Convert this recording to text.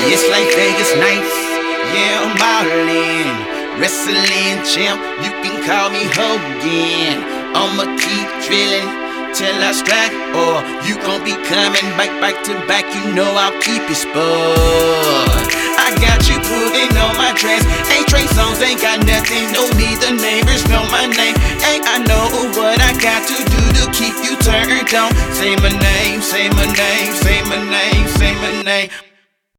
It's like Vegas nights, yeah, I'm all in. Wrestling champ, you can call me Hogan. I'ma keep drilling till I strike, or you gon' be coming back to back. You know I'll keep it spud. I got you putting on my dress. Ain't Trey Songz, ain't got nothing. No need the neighbors know my name. Ain't I know what I got to do to keep you turned on. Say my name, say my name, say my name, say my name.